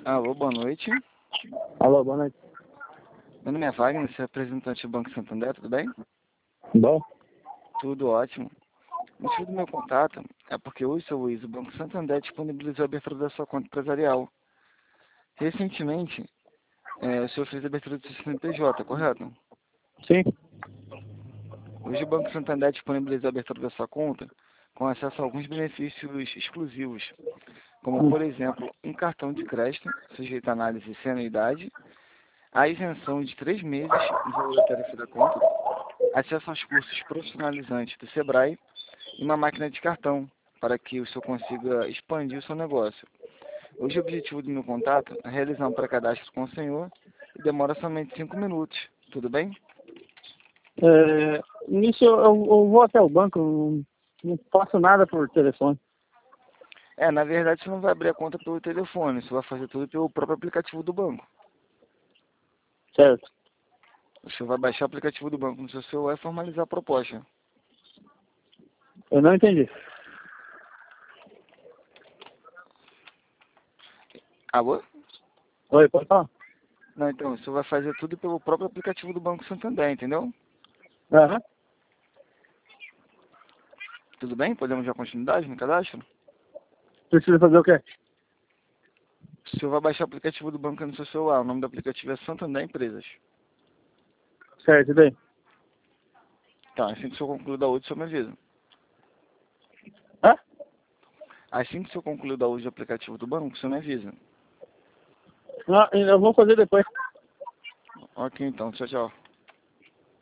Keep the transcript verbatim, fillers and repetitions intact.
Alô, boa noite. Alô, boa noite. Meu nome é Wagner, sou representante do Banco Santander, tudo bem? Bom? Tudo ótimo. O motivo do meu contato é porque hoje, seu Luiz, o Banco Santander disponibilizou a abertura da sua conta empresarial. Recentemente, é, o senhor fez a abertura do seu C N P J, correto? Sim. Hoje o Banco Santander disponibilizou a abertura da sua conta com acesso a alguns benefícios exclusivos, como, Hum. por exemplo, um cartão de crédito sujeito a análise sem anuidade, a isenção de três meses no valor da tarifa da conta, acesso aos cursos profissionalizantes do Sebrae e uma máquina de cartão, para que o senhor consiga expandir o seu negócio. Hoje o objetivo do meu contato é realizar um pré-cadastro com o senhor e demora somente cinco minutos, tudo bem? É, nisso eu, eu vou até o banco, não, não faço nada por telefone. É, na verdade você não vai abrir a conta pelo telefone, você vai fazer tudo pelo próprio aplicativo do banco. Certo. O senhor vai baixar o aplicativo do banco no seu celular e formalizar a proposta. Eu não entendi. Alô? Oi, pode falar? Não, então, o senhor vai fazer tudo pelo próprio aplicativo do Banco Santander, entendeu? Aham. Tudo bem? Podemos dar continuidade no cadastro? Precisa fazer o quê? O senhor vai baixar o aplicativo do banco no seu celular. O nome do aplicativo é Santander Empresas. Certo, e daí? Tá, assim que o senhor concluir da outra, o senhor me avisa. Hã? Assim que o senhor concluir da uso do aplicativo do banco, o senhor me avisa. Não, eu vou fazer depois. Ok, então. Tchau, tchau.